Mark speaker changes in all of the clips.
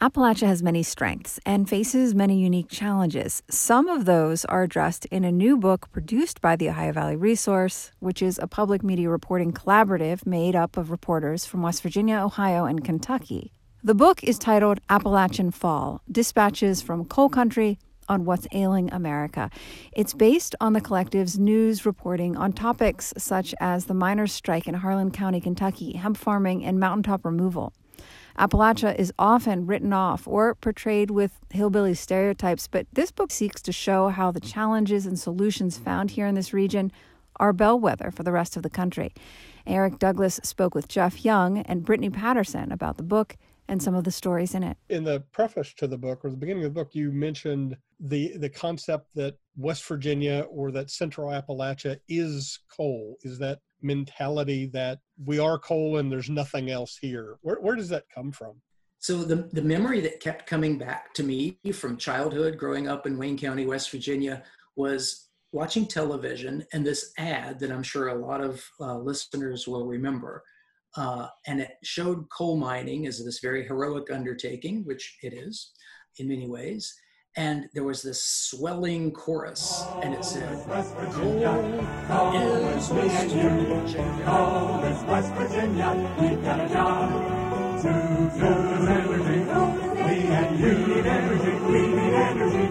Speaker 1: Appalachia has many strengths and faces many unique challenges. Some of those are addressed in a new book produced by the Ohio Valley Resource, which is a public media reporting collaborative made up of reporters from West Virginia, Ohio, and Kentucky. The book is titled Appalachian Fall: Dispatches from Coal Country on What's Ailing America. It's based on the collective's news reporting on topics such as the miners' strike in Harlan County, Kentucky, hemp farming, and mountaintop removal. Appalachia is often written off or portrayed with hillbilly stereotypes, but this book seeks to show how the challenges and solutions found here in this region are bellwether for the rest of the country. Eric Douglas spoke with Jeff Young and Brittany Patterson about the book and some of the stories in it.
Speaker 2: In the preface to the book, or the beginning of the book, you mentioned the concept that West Virginia or that Central Appalachia is coal, is that mentality that we are coal and there's nothing else here. Where does that come from?
Speaker 3: So the memory that kept coming back to me from childhood, growing up in Wayne County, West Virginia, was watching television and this ad that I'm sure a lot of listeners will remember. And it showed coal mining as this very heroic undertaking, which it is in many ways. And there was this swelling chorus, and it said, "Coal is West Virginia. Coal is West Virginia. We've got a job to do everything. We and you need energy. We need energy."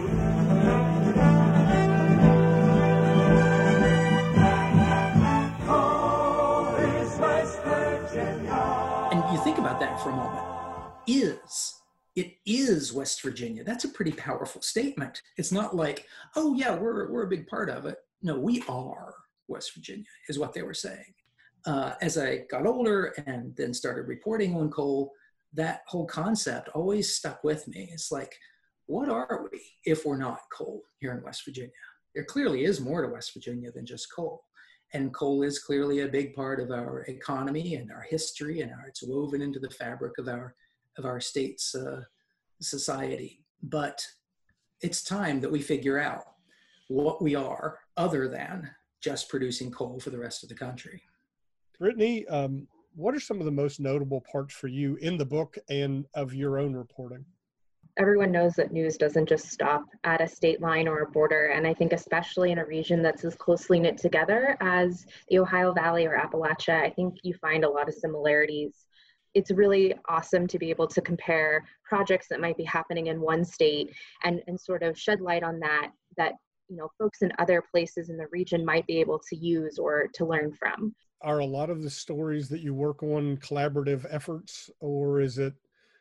Speaker 3: Coal is West Virginia. And you think about that for a moment. It is West Virginia. That's a pretty powerful statement. It's not like, oh yeah, we're a big part of it. No, we are West Virginia, is what they were saying. As I got older and then started reporting on coal, that whole concept always stuck with me. It's like, what are we if we're not coal here in West Virginia? There clearly is more to West Virginia than just coal. And coal is clearly a big part of our economy and our history, and it's woven into the fabric of our state's society. But it's time that we figure out what we are other than just producing coal for the rest of the country.
Speaker 2: Brittany, what are some of the most notable parts for you in the book and of your own reporting?
Speaker 4: Everyone knows that news doesn't just stop at a state line or a border. And I think especially in a region that's as closely knit together as the Ohio Valley or Appalachia, I think you find a lot of similarities. It's really awesome to be able to compare projects that might be happening in one state and sort of shed light on that folks in other places in the region might be able to use or to learn from.
Speaker 2: Are a lot of the stories that you work on collaborative efforts, or is it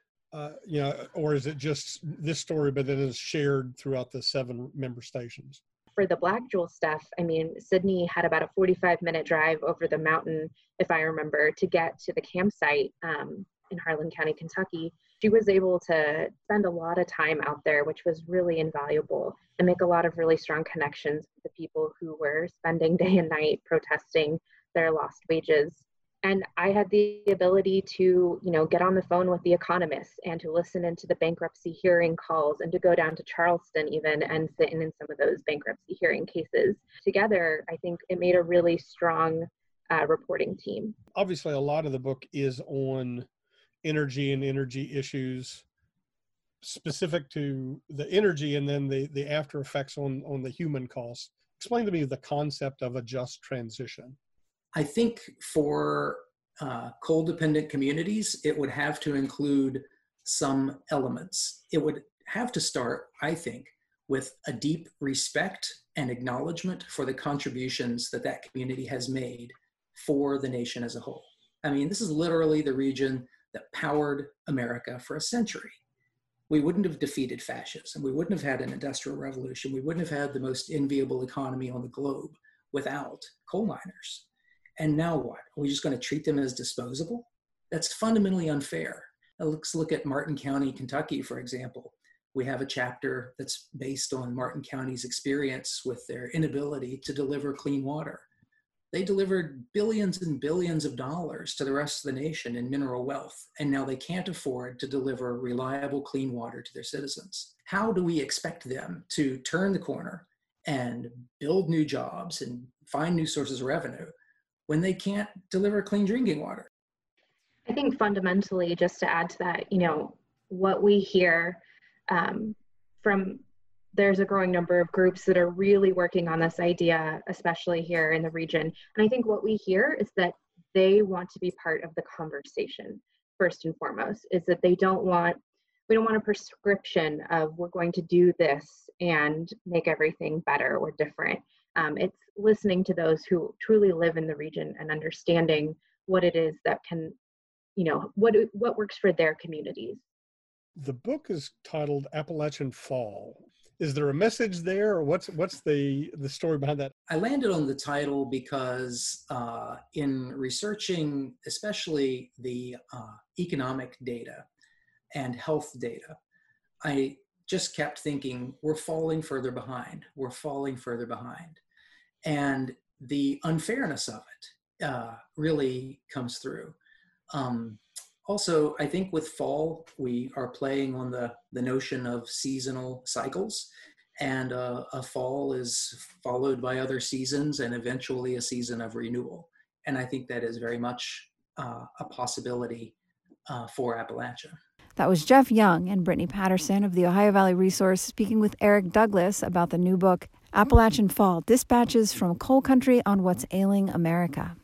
Speaker 2: just this story, but then is shared throughout the 7 member stations?
Speaker 4: For the Black Jewel stuff, I mean, Sydney had about a 45-minute drive over the mountain, if I remember, to get to the campsite in Harlan County, Kentucky. She was able to spend a lot of time out there, which was really invaluable, and make a lot of really strong connections with the people who were spending day and night protesting their lost wages. And I had the ability to, get on the phone with the economists and to listen into the bankruptcy hearing calls and to go down to Charleston even and sit in some of those bankruptcy hearing cases. Together, I think it made a really strong reporting team.
Speaker 2: Obviously, a lot of the book is on energy and energy issues specific to the energy and then the after effects on the human costs. Explain to me the concept of a just transition.
Speaker 3: I think for coal-dependent communities, it would have to include some elements. It would have to start, I think, with a deep respect and acknowledgement for the contributions that community has made for the nation as a whole. I mean, this is literally the region that powered America for a century. We wouldn't have defeated fascism. We wouldn't have had an industrial revolution. We wouldn't have had the most enviable economy on the globe without coal miners. And now what? Are we just going to treat them as disposable? That's fundamentally unfair. Now let's look at Martin County, Kentucky, for example. We have a chapter that's based on Martin County's experience with their inability to deliver clean water. They delivered billions and billions of dollars to the rest of the nation in mineral wealth, and now they can't afford to deliver reliable, clean water to their citizens. How do we expect them to turn the corner and build new jobs and find new sources of revenue when they can't deliver clean drinking water?
Speaker 4: I think fundamentally, just to add to that, what we hear from, there's a growing number of groups that are really working on this idea, especially here in the region. And I think what we hear is that they want to be part of the conversation, first and foremost, is that we don't want a prescription of we're going to do this and make everything better or different. It's listening to those who truly live in the region and understanding what it is that can, what works for their communities.
Speaker 2: The book is titled Appalachian Fall. Is there a message there, or what's the story behind that?
Speaker 3: I landed on the title because in researching, especially the economic data and health data, I just kept thinking, we're falling further behind. We're falling further behind. And the unfairness of it really comes through. Also, I think with fall, we are playing on the notion of seasonal cycles, and a fall is followed by other seasons and eventually a season of renewal. And I think that is very much a possibility for Appalachia.
Speaker 1: That was Jeff Young and Brittany Patterson of the Ohio Valley Resource speaking with Eric Douglas about the new book, Appalachian Fall, Dispatches from Coal Country on What's Ailing America.